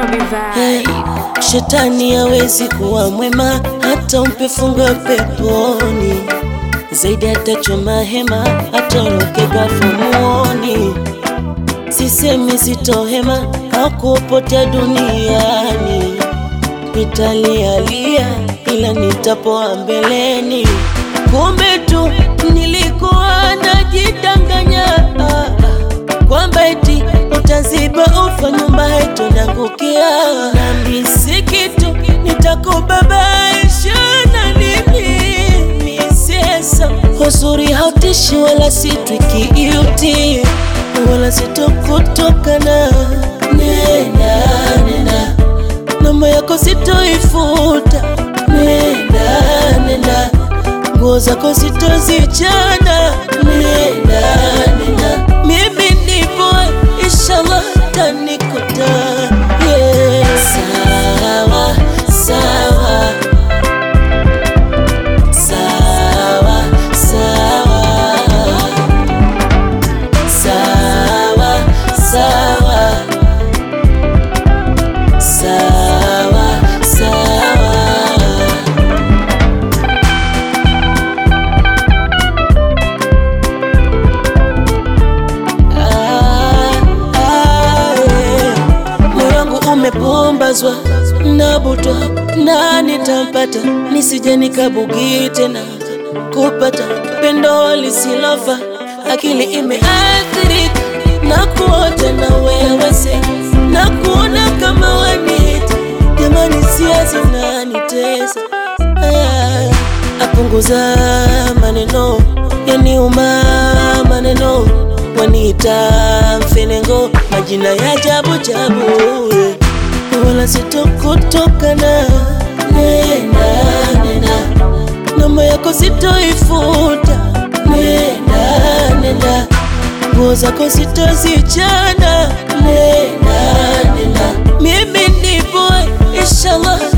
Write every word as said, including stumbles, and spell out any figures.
Nairobi vibe. Hey, shetani hawezi kuwa mwema, hata umpe fungo peponi. Zaidi atachoma hema, atoroke ghafla muoni. Sisemi sitohema, hakupotea duniani. Nitalialia ila nitapoa mbeleni. Kumbe tu nilikuwa najidanganya kwamba eti utaziba ufa nyumba yetu nangukia. Nami si kitu nitakubabaisha na nini misesa. Uzuri hautishi wala sitwiki iuti wala sitokutokana. Nenda nenda namba yako sitoifuta. Nenda nenda nguo zako sitozichana. Nenda nenda mimi nipo inshallah tanikuta. Yeah. Sawa sawa sawa sawa sawa sawa sawa sawa. Umepumbazwa na butwa na nitampata, nisije nikabugi tena kupata pendo lisilofa. Akili imeathirika na kuota na wewe se na kuona kama wanita. Jamani siazi unanitesa. Apunguza maneno yaniuma maneno. Wanita mfenengo majina ya jabu jabu wala sitokutokana. Nenda nenda namba yako sitoifuta. Nenda nenda nguo zako sitozichana. Nenda nenda mimi nipo inshallah